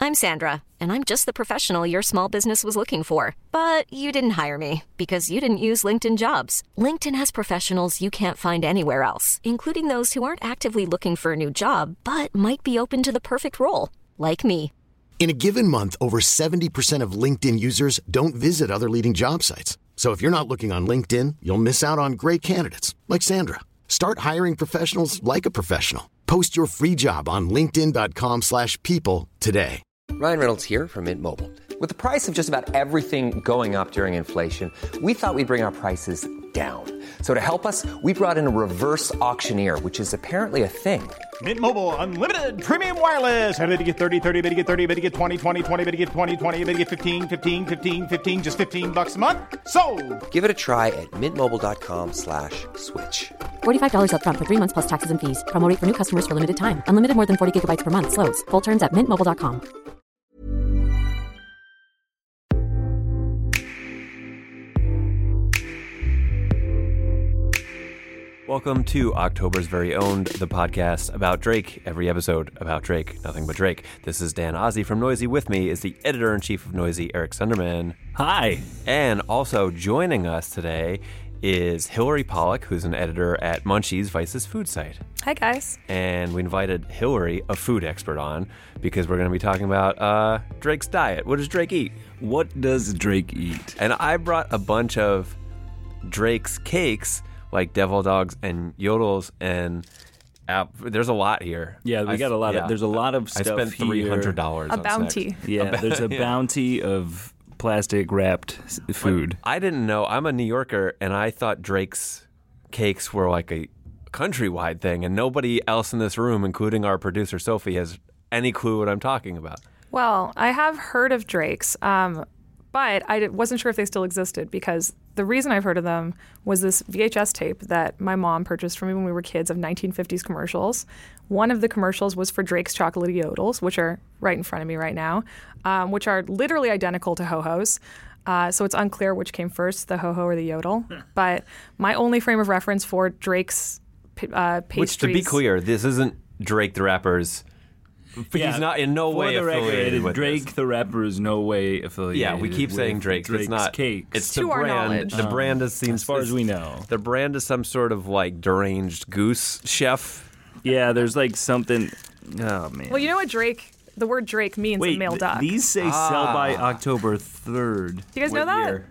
I'm Sandra, and I'm just the professional your small business was looking for. But you didn't hire me because you didn't use LinkedIn Jobs. LinkedIn has professionals you can't find anywhere else, including those who aren't actively looking for a new job, but might be open to the perfect role, like me. In a given month, over 70% of LinkedIn users don't visit other leading job sites. So if you're not looking on LinkedIn, you'll miss out on great candidates like Sandra. Start hiring professionals like a professional. Post your free job on linkedin.com/people today. Ryan Reynolds here from Mint Mobile. With the price of just about everything going up during inflation, we thought we'd bring our prices down. So to help us, we brought in a reverse auctioneer, which is apparently a thing. Mint Mobile Unlimited Premium Wireless. How to get 30, 30, bit to get 30, bit to get 20, 20, 20, bit to get 20, 20, bit to get 15, 15, 15, 15, just $15 a month? Sold! Give it a try at mintmobile.com/switch. $45 up front for 3 months plus taxes and fees. Promo rate for new customers for limited time. Unlimited more than 40 gigabytes per month. Slows full terms at mintmobile.com. Welcome to October's Very Own, the podcast about Drake. Every episode about Drake, nothing but Drake. This is Dan Ozzie from Noisy. With me is the editor-in-chief of Noisy, Eric Sunderman. Hi. And also joining us today is Hillary Pollack, who's an editor at Munchies, Vice's food site. Hi, guys. And we invited Hillary, a food expert, on because we're going to be talking about Drake's diet. What does Drake eat? What does Drake eat? And I brought a bunch of Drake's cakes, like Devil Dogs and Yodels, and there's a lot here. Yeah, we got a lot of. There's a lot of stuff. I spent $300 on bounty. Sex. Yeah, there's a bounty of plastic wrapped food. I didn't know. I'm a New Yorker, and I thought Drake's cakes were like a countrywide thing, and nobody else in this room, including our producer Sophie, has any clue what I'm talking about. Well, I have heard of Drake's, but I wasn't sure if they still existed because the reason I've heard of them was this VHS tape that my mom purchased for me when we were kids of 1950s commercials. One of the commercials was for Drake's Chocolate Yodels, which are right in front of me right now, which are literally identical to Ho-Ho's. So it's unclear which came first, the Ho-Ho or the Yodel. But my only frame of reference for Drake's pastries... Which, to be clear, this isn't Drake the Rapper's... He's not in no way affiliated with Drake this. the Rapper is no way affiliated. Yeah, we keep saying Drake. Drake's It's not cakes. It's To the our brand. knowledge. The brand seems, as far as we know. The brand is some sort of like deranged goose chef. Yeah, there's like something. Oh man. Well, you know what the word Drake means in male duck. These say sell by October 3rd. Do you guys know What that? year?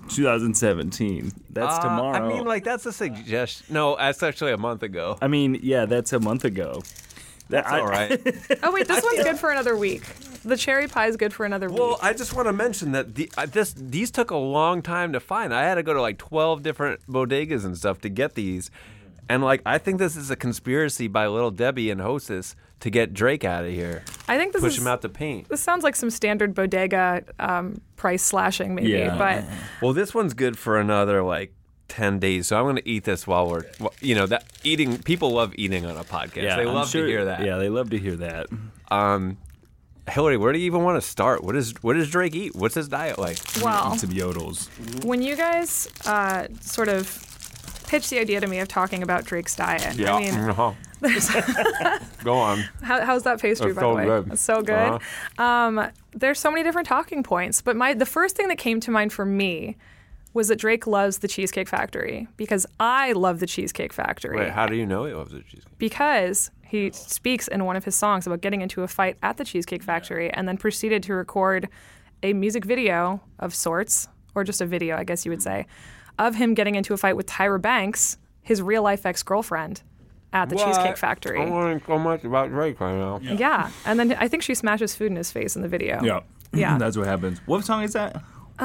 2017. That's tomorrow. I mean, like that's a suggestion. No, that's actually a month ago. I mean, yeah, that's a month ago. That's all right. Oh, wait, this one's good for another week. The cherry pie is good for another week. Well, I just want to mention that these took a long time to find. I had to go to like 12 different bodegas and stuff to get these. And like, I think this is a conspiracy by Little Debbie and Hostess to get Drake out of here. I think push him out to paint. This sounds like some standard bodega price slashing, maybe. Yeah. But Well, this one's good for another like 10 days. So I'm going to eat this while we're, that eating. People love eating on a podcast. Yeah, they I'm love sure, to hear that. Yeah, they love to hear that. Hillary, where do you even want to start? What does Drake eat? What's his diet like? well, Some yodels. when you guys sort of pitched the idea to me of talking about Drake's diet, Yeah. I mean, there's Go on. how's that pastry, It's by so the way? good. It's so good. There's so many different talking points, but the first thing that came to mind for me was that Drake loves the Cheesecake Factory because I love the Cheesecake Factory. Wait, how do you know he loves the cheesecake? Because he speaks in one of his songs about getting into a fight at the Cheesecake Factory and then proceeded to record a music video of sorts, or just a video, I guess you would say, of him getting into a fight with Tyra Banks, his real-life ex-girlfriend, at the Cheesecake Factory. I'm learning so much about Drake right now. Yeah, and then I think she smashes food in his face in the video. Yeah. That's what happens. What song is that?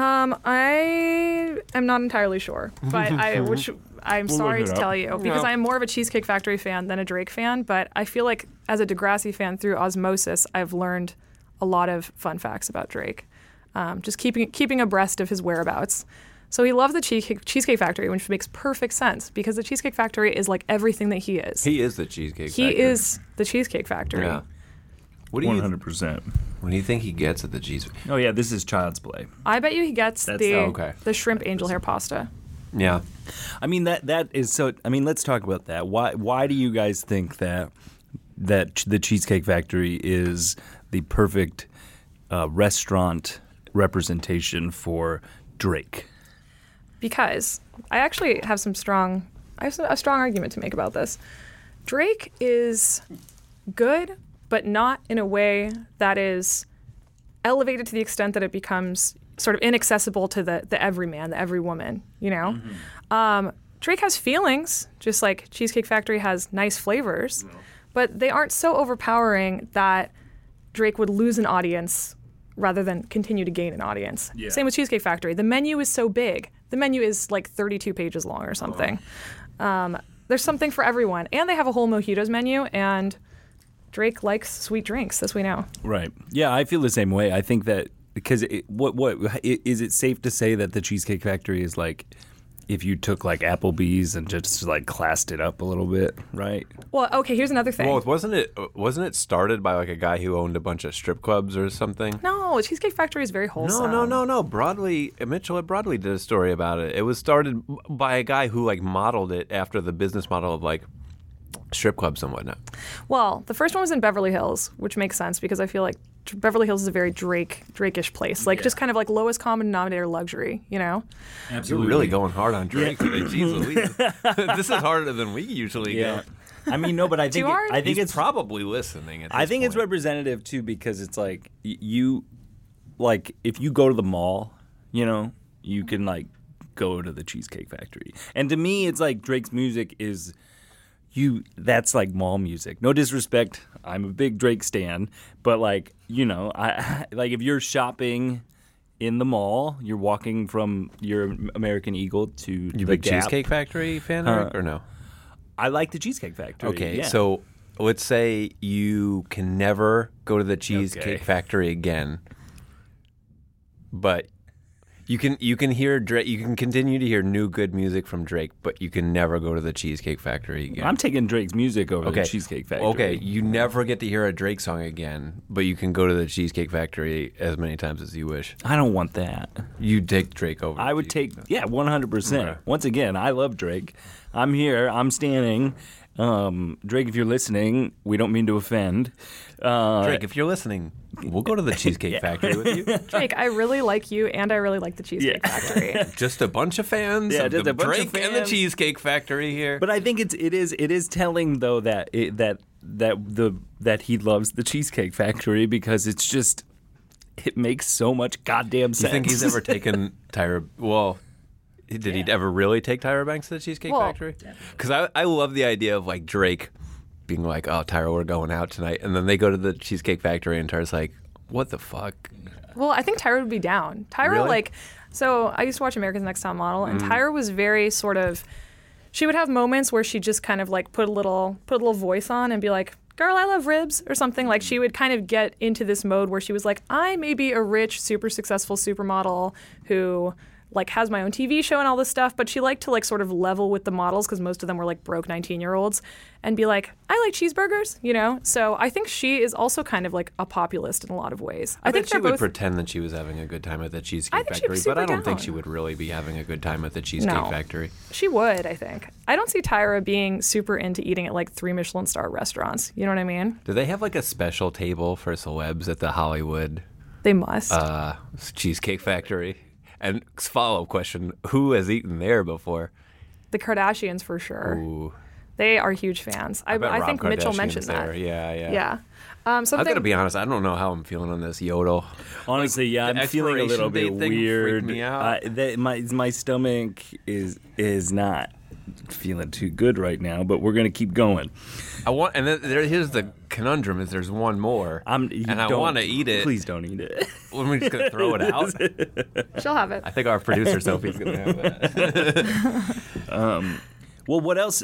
I am not entirely sure, but I'm sorry to tell you because I am more of a Cheesecake Factory fan than a Drake fan. But I feel like as a Degrassi fan through osmosis, I've learned a lot of fun facts about Drake. Just keeping abreast of his whereabouts. So he loves the Cheesecake Factory, which makes perfect sense because the Cheesecake Factory is like everything that he is. He is the Cheesecake Factory. He is the Cheesecake Factory. Yeah. What do you 100%. What do you think he gets at the Cheesecake? Oh yeah, this is Child's Play. I bet you he gets okay. the shrimp angel hair pasta. Yeah. I mean that is so. I mean, let's talk about that. Why do you guys think that the Cheesecake Factory is the perfect restaurant representation for Drake? Because I actually have a strong argument to make about this. Drake is good, but not in a way that is elevated to the extent that it becomes sort of inaccessible to the everyman, the every woman, you know? Drake has feelings, just like Cheesecake Factory has nice flavors, but they aren't so overpowering that Drake would lose an audience rather than continue to gain an audience. Yeah. Same with Cheesecake Factory. The menu is so big. The menu is like 32 pages long or something. There's something for everyone. And they have a whole mojitos menu, and Drake likes sweet drinks, as we know. Right. Yeah, I feel the same way. I think that because is it safe to say that the Cheesecake Factory is like if you took like Applebee's and just like classed it up a little bit, right? Well, okay, here's another thing. Well, wasn't it started by like a guy who owned a bunch of strip clubs or something? No, Cheesecake Factory is very wholesome. No. Mitchell at Broadway did a story about it. It was started by a guy who like modeled it after the business model of like strip clubs and whatnot. Well, the first one was in Beverly Hills, which makes sense because I feel like Beverly Hills is a very Drake-ish place, like just kind of like lowest common denominator luxury, you know? Absolutely. You're really going hard on Drake today. Jeez Louise. This is harder than we usually go. I mean, no, but I think He's it's probably listening. At this point. It's representative too because it's like you, like if you go to the mall, you know, you can like go to the Cheesecake Factory, and to me, it's like Drake's music is. That's like mall music. No disrespect, I'm a big Drake stan, but like, you know, I like if you're shopping in the mall, you're walking from your American Eagle to you the big Gap. Cheesecake Factory fan, Eric, or no? I like the Cheesecake Factory. Okay, so let's say you can never go to the Cheesecake Factory again, but you can hear Drake. You can continue to hear new good music from Drake, but you can never go to the Cheesecake Factory again. I'm taking Drake's music over the Cheesecake Factory. Okay, you never get to hear a Drake song again, but you can go to the Cheesecake Factory as many times as you wish. I don't want that. You take Drake over. I would take 100%. Okay. Once again, I love Drake. I'm here. I'm standing. Drake, if you're listening, we don't mean to offend. Drake, if you're listening, we'll go to the Cheesecake Factory with you. Drake, I really like you, and I really like the Cheesecake Factory. Just a bunch of fans of the Drake and the Cheesecake Factory here. But I think it is telling though that he loves the Cheesecake Factory because it's just it makes so much goddamn sense. You think he's ever taken Tyra? Well. Did he ever really take Tyra Banks to the Cheesecake Factory? Because I love the idea of like Drake being like, "Oh, Tyra, we're going out tonight," and then they go to the Cheesecake Factory, and Tyra's like, "What the fuck?" Well, I think Tyra would be down. Tyra really? So I used to watch America's Next Top Model, and Tyra was very sort of. She would have moments where she just kind of like put a little voice on and be like, "Girl, I love ribs," or something. Like she would kind of get into this mode where she was like, "I may be a rich, super successful supermodel who." Like has my own TV show and all this stuff, but she liked to like sort of level with the models because most of them were like broke 19-year-olds and be like, I like cheeseburgers, you know? So I think she is also kind of like a populist in a lot of ways. I think she would pretend that she was having a good time at the Cheesecake Factory, but I don't think she would really be having a good time at the Cheesecake Factory. She would, I think. I don't see Tyra being super into eating at like 3 Michelin star restaurants. You know what I mean? Do they have like a special table for celebs at the Hollywood? They must. Cheesecake Factory. And follow-up question, who has eaten there before? The Kardashians, for sure. Ooh. They are huge fans. I think Mitchell mentioned there. that. Yeah. I've got to be honest, I don't know how I'm feeling on this yodel. Honestly, yeah, I'm feeling a little bit weird. Me out. My stomach is not feeling too good right now, but we're going to keep going. Here's the conundrum: is there's one more, I want to eat it. Please don't eat it. We're just going to throw it out. She'll have it. I think our producer Sophie's going to have that. Well, what else?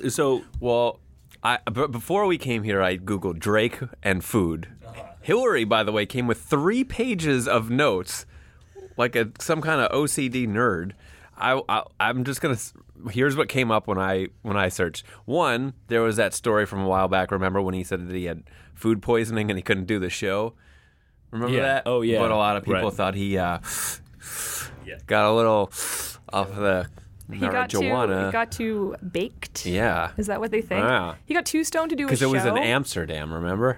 But before we came here, I Googled Drake and food. Hillary, by the way, came with 3 pages of notes, like some kind of OCD nerd. I'm just gonna. Here's what came up when I searched. One, there was that story from a while back. Remember when he said that he had food poisoning and he couldn't do the show? Remember that? Oh yeah. But a lot of people thought he got a little off the marijuana. He got too baked. Yeah. Is that what they think? Yeah. He got too stoned to do a show. Because it was in Amsterdam. Remember?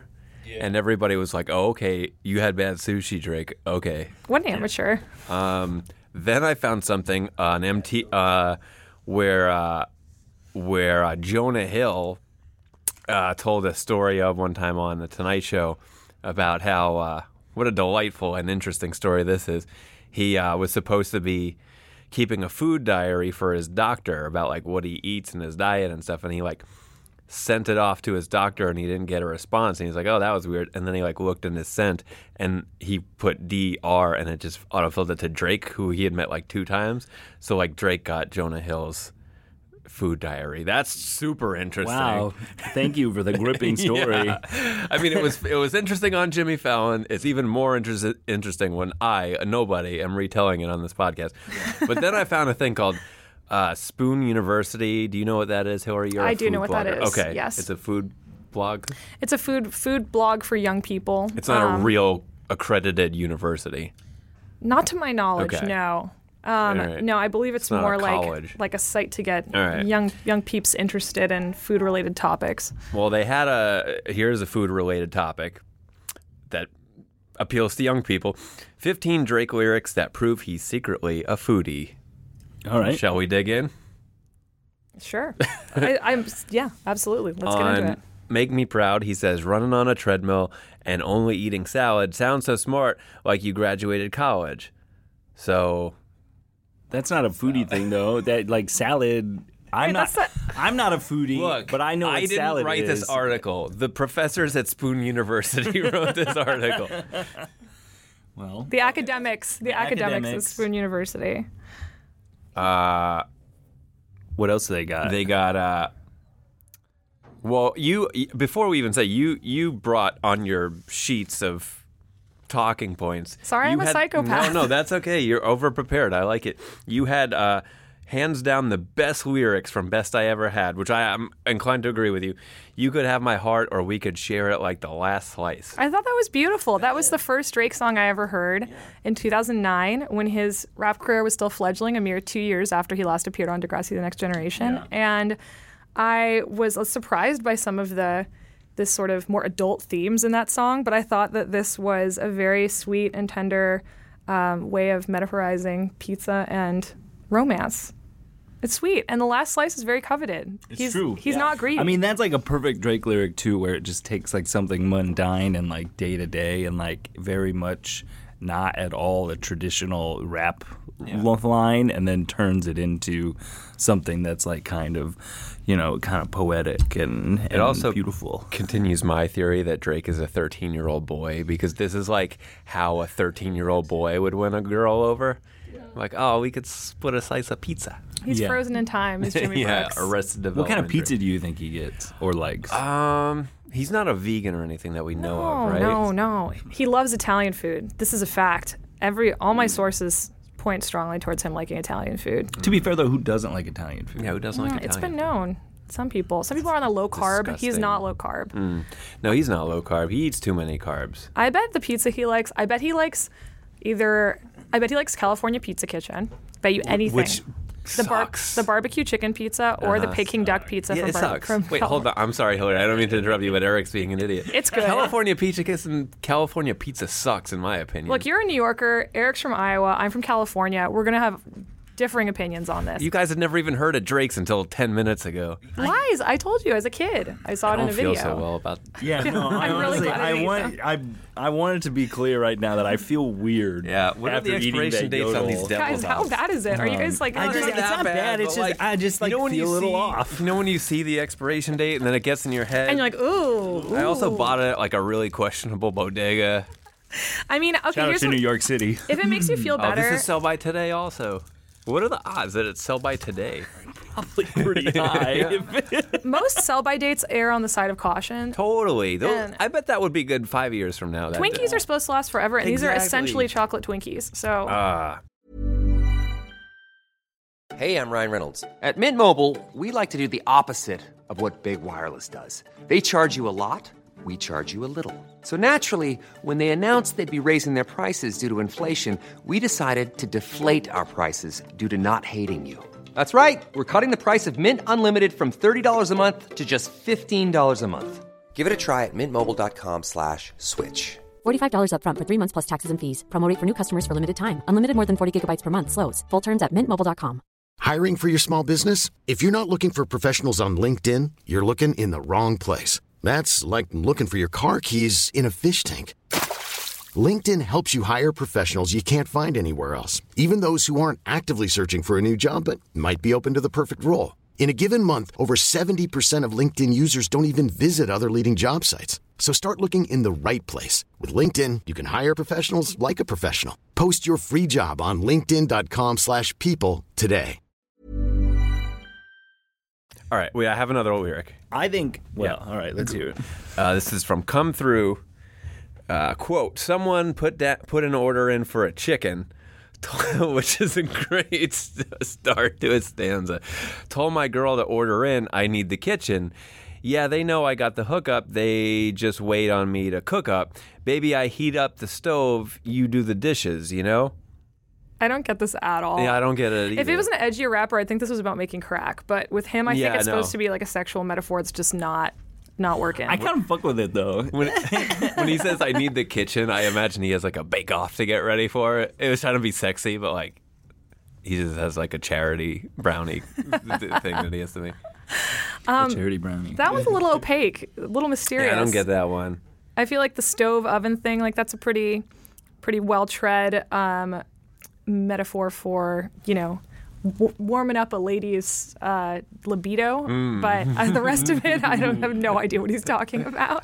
and everybody was like, "Oh, okay, you had bad sushi, Drake. Okay." What an amateur. Then I found something on MT where Jonah Hill told a story of one time on the Tonight Show about how what a delightful and interesting story this is. He was supposed to be keeping a food diary for his doctor about like what he eats and his diet and stuff, and he like sent it off to his doctor and he didn't get a response, and he's like, "Oh, that was weird." And then he like looked in his sent and he put DR and it just autofilled it to Drake, who he had met like 2 times. So like Drake got Jonah Hill's food diary. That's super interesting. Wow. Thank you for the gripping story. Yeah. I mean, it was interesting on Jimmy Fallon. It's even more interesting when I, a nobody, am retelling it on this podcast. But then I found a thing called Spoon University. Do you know what that is, Hillary? You're I a do food know what blogger. that is. Okay. Yes. It's a food blog. It's a food blog for young people. It's not a real accredited university. Not to my knowledge, Okay. no. right. No, I believe it's not more a college. like a site to get All right. young peeps interested in food-related topics. Well, they had here's a food-related topic that appeals to young people. 15 Drake lyrics that prove he's secretly a foodie. All right. Shall we dig in? Sure. Yeah, absolutely. Let's get into it. Make Me Proud, he says, running on a treadmill and only eating salad sounds so smart, like you graduated college. So That's not a foodie thing, though. That like salad. I'm not a foodie, look, but I know what salad didn't write is. this article. The professors at Spoon University wrote this article. Well, The academics at Spoon University. what else do they got? They got well, before we even say you brought on your sheets of talking points. Sorry, I'm a psychopath. No, that's okay. You're over prepared. I like it. You had hands down the best lyrics from Best I Ever Had, which I am inclined to agree with you. You could have my heart, or we could share it like the last slice. I thought that was beautiful. That was the first Drake song I ever heard in 2009 when his rap career was still fledgling, a mere 2 years after he last appeared on Degrassi: The Next Generation. And I was surprised by some of this sort of more adult themes in that song, but I thought that this was a very sweet and tender way of metaphorizing pizza and romance. It's sweet, and the last slice is very coveted. It's true. He's not greedy. I mean, that's like a perfect Drake lyric too, where it just takes like something mundane and like day to day, and like very much not at all a traditional rap line, and then turns it into something that's like kind of poetic and It also beautiful. Continues my theory that Drake is a 13-year-old boy, because this is like how a 13-year-old boy would win a girl over. Like, oh, we could split a slice of pizza. He's frozen in time, is Jimmy Brooks. Arrested Development. What kind of pizza do you think he gets or likes? He's not a vegan or anything that we know of, right? No. He loves Italian food. This is a fact. All my sources point strongly towards him liking Italian food. To be fair, though, who doesn't like Italian food? Yeah, who doesn't like Italian? It's been known. Some people are on the low carb. Disgusting. He's not low carb. No, he's not low carb. He eats too many carbs. I bet the pizza he likes. I bet he likes California Pizza Kitchen. Bet you anything. Which sucks. The barbecue chicken pizza or the Peking duck pizza Yeah, from it sucks. from Wait, hold on. I'm sorry, Hillary. I don't mean to interrupt you, but Eric's being an idiot. It's good. California pizza sucks, in my opinion. Look, you're a New Yorker. Eric's from Iowa. I'm from California. We're gonna have differing opinions on this. You guys had never even heard of Drake's until 10 minutes ago. Lies. I told you as a kid. I saw it in a video. I don't feel so well about Yeah, no, I I'm really honestly, glad I I wanted to be clear right now that I feel weird. Yeah, what are after the eating expiration that dates on yodel. these Devil's Guys, how House? bad is it? Are you guys like? I just, not it's that not bad. It's but, just I just like you know when feel you a little see- off. You know when you see the expiration date and then it gets in your head? And you're like, ooh. I also bought it at like a really questionable bodega. I mean, okay. Shout out Here's to New York City. if it makes you feel Oh, better. this is sell by today also. What are the odds that it's sell by today? Probably pretty high. Most sell-by dates err on the side of caution. Totally. And- I bet that would be good 5 years from now. Twinkies are supposed to last forever, and these are Exactly. essentially chocolate Twinkies. So Hey, I'm Ryan Reynolds. At Mint Mobile, we like to do the opposite of what Big Wireless does. They charge you a lot, we charge you a little. So naturally, when they announced they'd be raising their prices due to inflation, we decided to deflate our prices due to not hating you. That's right. We're cutting the price of Mint Unlimited from $30 a month to just $15 a month. Give it a try at mintmobile.com/switch. $45 up front for 3 months plus taxes and fees. Promo rate for new customers for limited time. Unlimited more than 40 gigabytes per month. Slows full terms at mintmobile.com. Hiring for your small business? If you're not looking for professionals on LinkedIn, you're looking in the wrong place. That's like looking for your car keys in a fish tank. LinkedIn helps you hire professionals you can't find anywhere else, even those who aren't actively searching for a new job but might be open to the perfect role. In a given month, over 70% of LinkedIn users don't even visit other leading job sites. So start looking in the right place. With LinkedIn, you can hire professionals like a professional. Post your free job on linkedin.com/people today. All right, I have another lyric. I think. Well, all right, let's hear it. This is from Come Through. Quote: Someone put an order in for a chicken, which is a great start to a stanza. Told my girl to order in. I need the kitchen. Yeah, they know I got the hookup. They just wait on me to cook up. Baby, I heat up the stove. You do the dishes. You know. I don't get this at all. Yeah, I don't get it either. If it was an edgier rapper, I think this was about making crack. But with him, I think it's supposed to be like a sexual metaphor. It's just not working. I kind of fuck with it, though. When he says, I need the kitchen, I imagine he has like a bake-off to get ready for it. It was trying to be sexy, but like he just has like a charity brownie thing that he has to make. Charity brownie. That one's a little opaque, a little mysterious. Yeah, I don't get that one. I feel like the stove oven thing, like that's a pretty well-tread metaphor for, warming up a lady's libido. But the rest of it, I have no idea what he's talking about.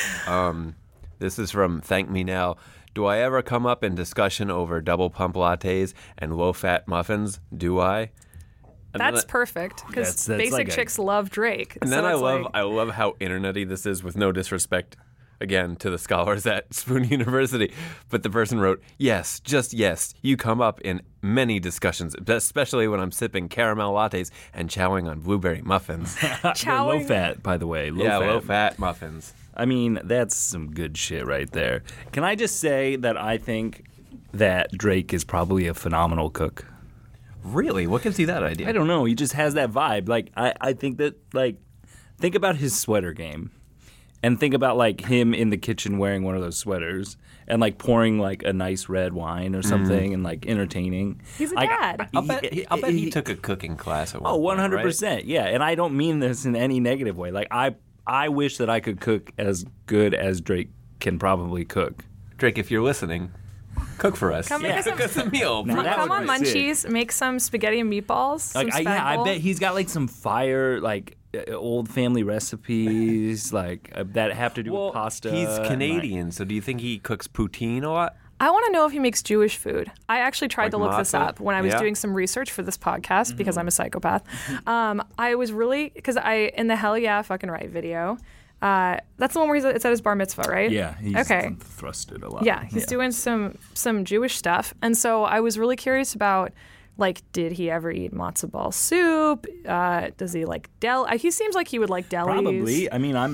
This is from Thank Me Now. Do I ever come up in discussion over double pump lattes and low-fat muffins? Do I? And that's perfect, because basic like chicks love Drake. And then I love how internety this is, with no disrespect, again, to the scholars at Spoon University. But the person wrote, yes, just yes, you come up in many discussions, especially when I'm sipping caramel lattes and chowing on blueberry muffins. Low fat, by the way. Low fat muffins. I mean, that's some good shit right there. Can I just say that I think that Drake is probably a phenomenal cook? Really? What gives you that idea? I don't know. He just has that vibe. Like, I think that, like, think about his sweater game. And think about, like, him in the kitchen wearing one of those sweaters and, like, pouring, like, a nice red wine or something and, like, entertaining. He's a dad. I'll bet he took a cooking class at one point, 100%. Right? Yeah, and I don't mean this in any negative way. Like, I wish that I could cook as good as Drake can probably cook. Drake, if you're listening, cook for us. Cook us a meal. Come on, Munchies. Make some spaghetti and meatballs. Like, I bet he's got, like, some fire, like, old family recipes like that have to do with pasta. He's Canadian, so do you think he cooks poutine a lot? I want to know if he makes Jewish food. I actually tried to look this up when I was doing some research for this podcast because I'm a psychopath. I was really, because in the Hell Yeah Fucking Right video, that's the one where it's at his bar mitzvah, right? Yeah, he's thrusted a lot. Yeah, he's doing some Jewish stuff, and so I was really curious about, like, did he ever eat matzo ball soup? Does he like he seems like he would like delis. Probably. I mean,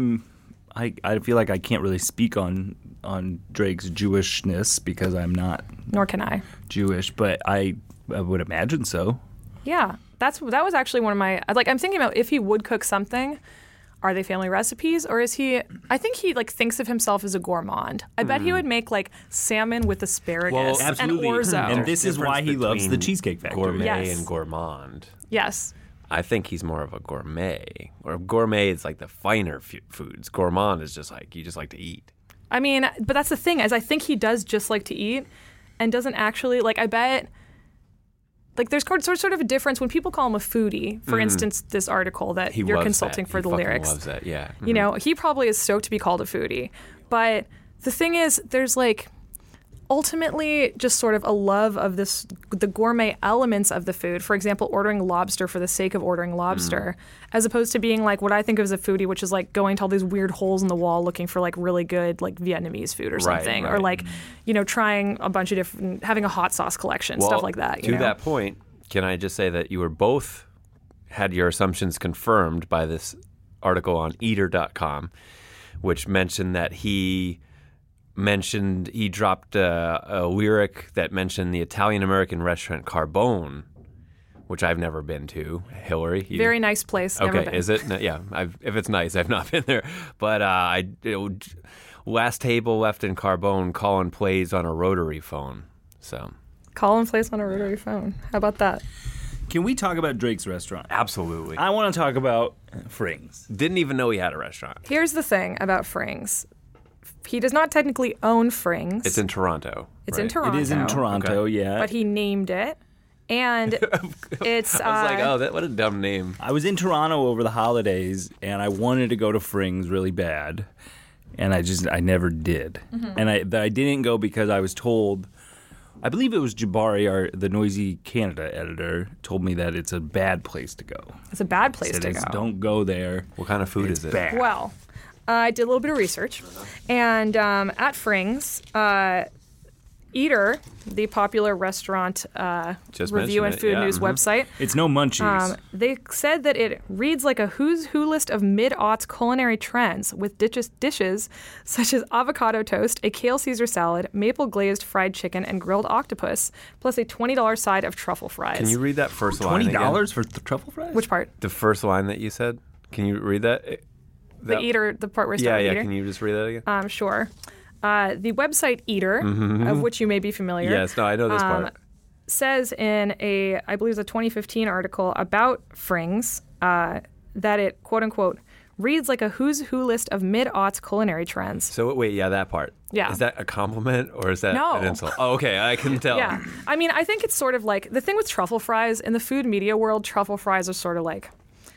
I feel like I can't really speak on Drake's Jewishness because I'm not. Nor can I. Jewish, but I would imagine so. Yeah, that was actually one of my, like, I'm thinking about if he would cook something. Are they family recipes, or is he? I think he like thinks of himself as a gourmand. I bet he would make like salmon with asparagus and orzo. And this is why he loves the Cheesecake Factory. Gourmet and gourmand. Yes. I think he's more of a gourmet. Or gourmet is like the finer foods. Gourmand is just like you just like to eat. I mean, but that's the thing, is I think he does just like to eat, and doesn't actually like. I bet. Like, there's sort of a difference when people call him a foodie. For instance, this article that you're consulting for the lyrics. He loves that, yeah. Mm-hmm. You know, he probably is stoked to be called a foodie. But the thing is, there's, like, ultimately just sort of a love of the gourmet elements of the food. For example, ordering lobster for the sake of ordering lobster, as opposed to being, like, what I think of as a foodie, which is, like, going to all these weird holes in the wall looking for, like, really good, like, Vietnamese food or something. Right. Or, like, you know, trying a bunch of different, having a hot sauce collection, stuff like that. To that point, can I just say that you were both had your assumptions confirmed by this article on Eater.com, which mentioned that he dropped a lyric that mentioned the Italian-American restaurant Carbone, which I've never been to. Hillary, you? Very nice place. Never Okay, been. is it? No, yeah, if it's nice, I've not been there. But last table left in Carbone, Colin plays on a rotary phone. So Colin plays on a rotary phone. How about that? Can we talk about Drake's restaurant? absolutely, I want to talk about Frings. didn't even know he had a restaurant. Here's the thing about Frings. He does not technically own Frings. It's in Toronto. It's right? in Toronto. It is in Toronto, yeah. But he named it. And it's... I was like, oh, what a dumb name. I was in Toronto over the holidays, and I wanted to go to Frings really bad, and I never did. Mm-hmm. And I didn't go because I was told, I believe it was Jabari, the Noisy Canada editor, told me that it's a bad place to go. It's a bad place Said to it's, go. don't go there. What kind of food It's is it? bad. Well, I did a little bit of research. And at Frings, Eater, the popular restaurant Just review and mentioned it, food yeah, news mhm. website, It's no munchies. they said that it reads like a who's who list of mid-aughts culinary trends with dishes such as avocado toast, a kale Caesar salad, maple glazed fried chicken, and grilled octopus, plus a $20 side of truffle fries. Can you read that first line again? $20 for truffle fries? Which part? The first line that you said? Can you read that? The Eater, the part where it started Yeah, with Eater? can you just read that again? Sure. The website Eater, of which you may be familiar, Yes, no, I know this part. says in I believe it's a 2015 article about Frings, that it, quote unquote, reads like a who's who list of mid-aughts culinary trends. So wait, yeah, that part. Yeah. Is that a compliment or is that No. an insult? Oh, okay, I can tell. Yeah. I mean, I think it's sort of like the thing with truffle fries in the food media world, truffle fries are sort of like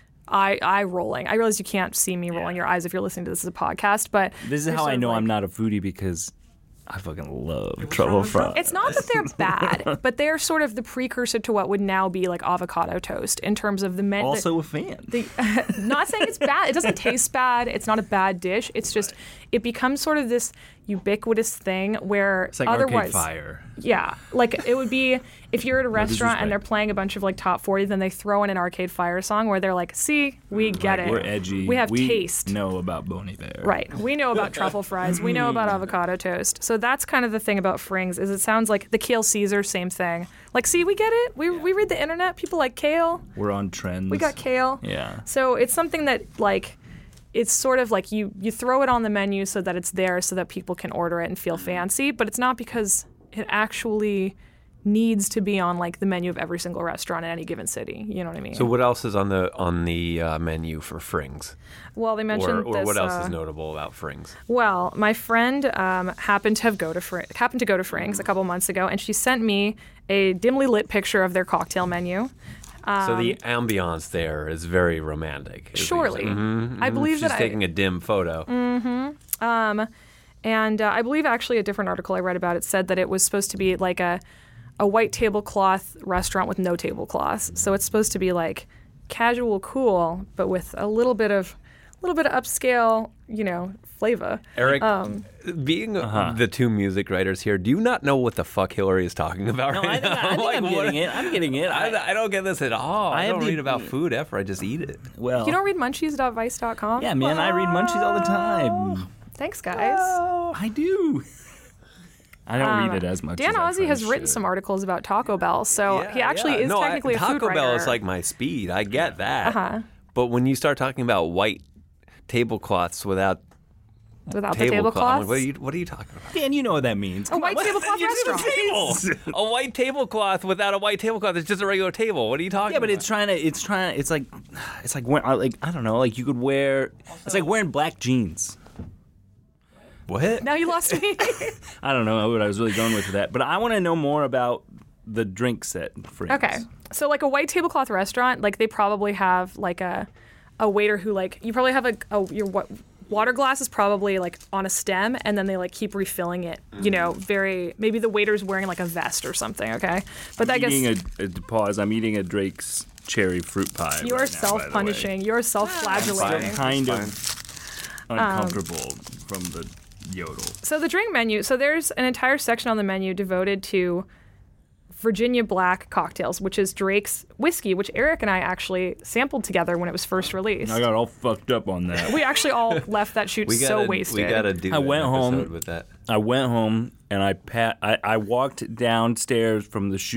eye rolling. I realize you can't see me rolling your eyes if you're listening to this as a podcast, but This is they're how sort I of know like- I'm not a foodie, because I fucking love truffle fries. It's not that they're bad, but they're sort of the precursor to what would now be like avocado toast in terms of the men. Also a fan. Not saying it's bad. It doesn't taste bad. It's not a bad dish. It's just it becomes sort of this ubiquitous thing where It's like otherwise, Arcade Fire. yeah, like it would be if you're at a restaurant and they're playing a bunch of like top 40, then they throw in an Arcade Fire song where they're like, "See, we get it. We're edgy. We have taste." know about Bon Iver. Right. We know about truffle fries. We know about avocado toast. So that's kind of the thing about Frings is it sounds like the kale Caesar, same thing. Like, see, we get it. We read the internet. People like kale. We're on trends. We got kale. Yeah. So it's something that like it's sort of like you throw it on the menu so that it's there so that people can order it and feel fancy, but it's not because it actually needs to be on like the menu of every single restaurant in any given city. You know what I mean? So what else is on the menu for Frings? well, they mentioned Or this, what else is notable about Frings? Well, my friend happened to go to Frings a couple months ago, and she sent me a dimly lit picture of their cocktail menu. So the ambiance there is very romantic. is what you're Surely, saying. I believe She's that taking a dim photo. And I believe actually a different article I read about it said that it was supposed to be like a white tablecloth restaurant with no tablecloths. So it's supposed to be like casual, cool, but with a little bit of upscale, flavor. Eric, being the two music writers here, do you not know what the fuck Hillary is talking about No, right I now? think Like, I'm what- getting it. I'm getting it. I don't get this at all. I have don't the- read about food ever. I just eat it. Well, You don't read munchies.vice.com? yeah, man, I read Munchies all the time. Thanks, guys. I do. I don't read it as much. Dan as I Ozzie has probably written should. some articles about Taco Bell, so he actually is technically a food Taco writer. Bell is like my speed. I get that. But when you start talking about white tablecloths without without the tablecloth, I'm tablecloths. like, what are you talking about? Dan, you know what that means. A white tablecloth restaurant. A white tablecloth without a white tablecloth. It's just a regular table. What are you talking Yeah, but about? it's like when, I don't know, like you could wear, it's like wearing black jeans. What? Now you lost me. I don't know what I was really going with that, but I want to know more about the drink set. Okay. So like a white tablecloth restaurant, like they probably have like a waiter who like you probably have your water glass is probably like on a stem and then they like keep refilling it. Maybe the waiter's wearing like a vest or something. Okay, but I guess Pause. I'm eating a Drake's cherry fruit pie. you are right now, by the way. self-punishing. You're self-flagellating. Kind of uncomfortable from the yodel. So the drink menu. So there's an entire section on the menu devoted to Virginia Black cocktails, which is Drake's whiskey, which Eric and I actually sampled together when it was first released. I got all fucked up on that. We actually all left that shoot so wasted. We gotta do I an went home. episode with that. I went home and I walked downstairs from the shoot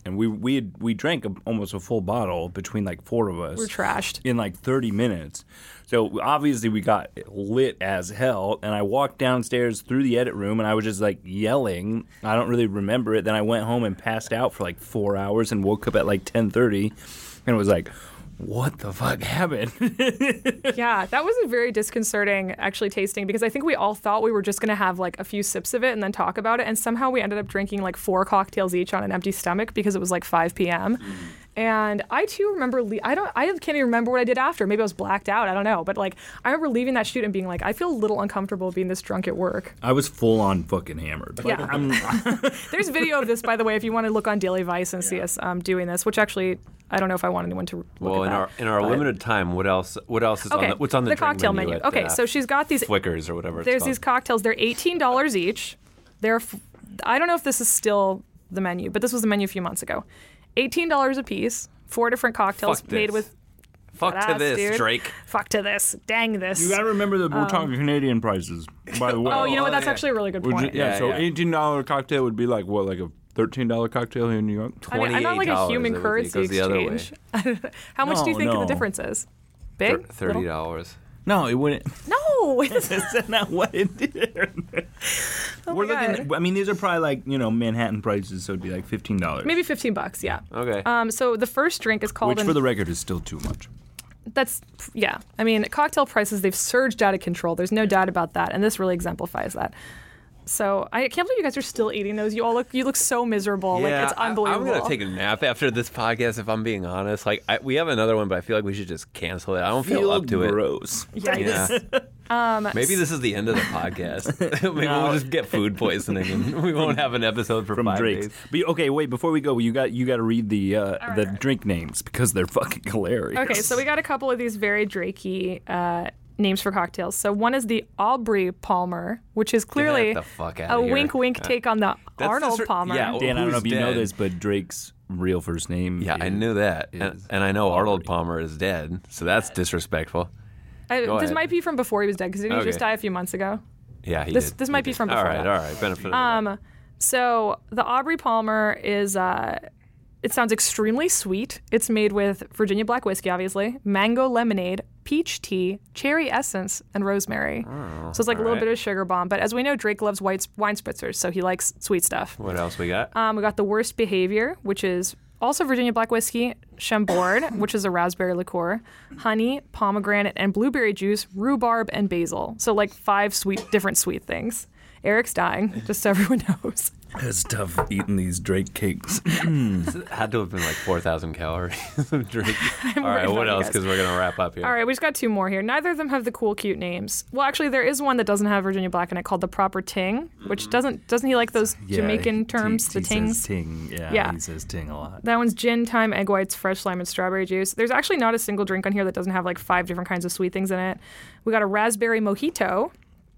and we drank almost a full bottle between like 4 of us. We're trashed in like 30 minutes. So obviously we got lit as hell, and I walked downstairs through the edit room, and I was just like yelling. I don't really remember it. Then I went home and passed out for like 4 hours and woke up at like 10:30, and was like, what the fuck happened? Yeah, that was a very disconcerting actually tasting, because I think we all thought we were just going to have like a few sips of it and then talk about it, and somehow we ended up drinking like 4 cocktails each on an empty stomach because it was like 5 p.m. And I too remember I can't even remember what I did after. Maybe I was blacked out, I don't know, but like I remember leaving that shoot and being like, I feel a little uncomfortable being this drunk at work. I was full on fucking hammered. Yeah. There's video of this, by the way, if you want to look on Daily Vice and see us doing this, which actually I don't know if I want anyone to look at that. In our limited time, what else is what's on the drink cocktail menu? at, Okay, so she's got these Flickers or whatever. There's these cocktails. They're $18 each. I don't know if this is still the menu, but this was the menu a few months ago. $18 a piece. 4 different cocktails made with. Fuck to this, dude. Drake. Fuck to this. Dang this. You gotta remember that we're talking Canadian prices, by the way. Oh, you know what? That's actually a really good point. So $18 cocktail would be like what, like a $13 cocktail here in New York? I'm not like a human currency exchange. How much do you think the difference is? Big? $30. No, it wouldn't. No, that's not what it did. We're looking. I mean, these are probably like Manhattan prices, so it'd be like $15. Maybe $15, yeah. Okay. So the first drink is called. Which, for the record, is still too much. Yeah. I mean, cocktail prices, they've surged out of control. There's no doubt about that, and this really exemplifies that. So I can't believe you guys are still eating those. You look so miserable. Yeah, like it's unbelievable. I'm gonna take a nap after this podcast if I'm being honest. Like we have another one, but I feel like we should just cancel it. I don't feel up to gross. it. Yeah. Maybe this is the end of the podcast. Maybe we'll just get food poisoning and we won't have an episode for 5 days. But okay, wait, before we go, you got to read the drink names because they're fucking hilarious. Okay, so we got a couple of these very Drakey names for cocktails. So one is the Aubrey Palmer, which is clearly a wink take on the Arnold Palmer. Yeah, Dan, I don't know if you know this, but Drake's real first name. Yeah, I knew that, and I know Arnold Palmer is dead, so that's disrespectful. This might be from before he was dead, because didn't he just die a few months ago? Yeah, he did. This might be from before. All right. Benefit of the doubt. So the Aubrey Palmer is. It sounds extremely sweet. It's made with Virginia black whiskey, obviously, mango lemonade, peach tea, cherry essence, and rosemary. So it's like a little bit of sugar bomb. But as we know, Drake loves wine spritzers, so he likes sweet stuff. What else we got? We got the Worst Behavior, which is also Virginia black whiskey, Chambord, which is a raspberry liqueur, honey, pomegranate, and blueberry juice, rhubarb, and basil. So like 5 different sweet things. Eric's dying, just so everyone knows. It's tough eating these Drake cakes. It had to have been like 4,000 calories of Drake. All right, what else? Because we're going to wrap up here. All right, we just got 2 more here. Neither of them have the cool, cute names. Well, actually, there is one that doesn't have Virginia Black in it called the Proper Ting, which doesn't he like those Jamaican terms, the tings? Says ting. Yeah, he says ting a lot. That one's gin, thyme, egg whites, fresh lime, and strawberry juice. There's actually not a single drink on here that doesn't have like 5 different kinds of sweet things in it. We got a raspberry mojito.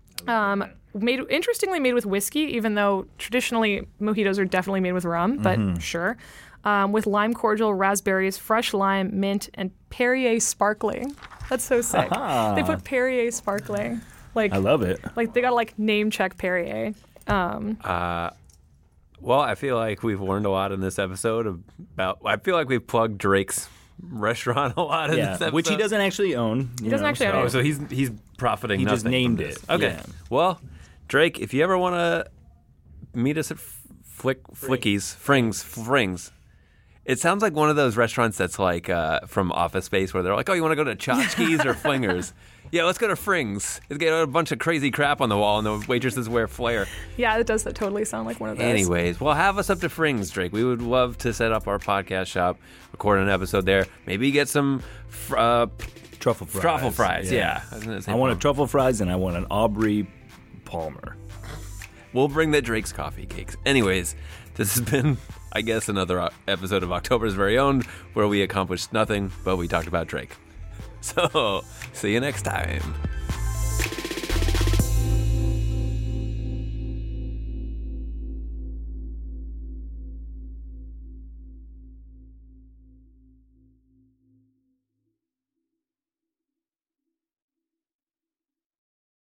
Interestingly made with whiskey, even though traditionally mojitos are definitely made with rum, but sure. With lime cordial, raspberries, fresh lime, mint, and Perrier sparkling. That's so sick. They put Perrier sparkling. Like, I love it. Like they gotta name check Perrier. Well, I feel like we've learned a lot in this episode I feel like we've plugged Drake's restaurant a lot in this episode. Which he doesn't actually own. He doesn't actually own it. So he's profiting. He just named it. Okay. Yeah. Well, Drake, if you ever want to meet us at Frings. It sounds like one of those restaurants that's like from Office Space where they're like, oh, you want to go to Tchotchkes or Flingers? Yeah, let's go to Frings. It's got a bunch of crazy crap on the wall and the waitresses wear flair. Yeah, it does totally sound like one of those. Anyways, well, have us up to Frings, Drake. We would love to set up our podcast shop, record an episode there, maybe get some truffle fries. Truffle fries, yeah. I want a truffle fries and I want an Aubrey Palmer. We'll bring the Drake's coffee cakes. Anyways, this has been, I guess, another episode of October's Very Own, where we accomplished nothing, but we talked about Drake. So, see you next time.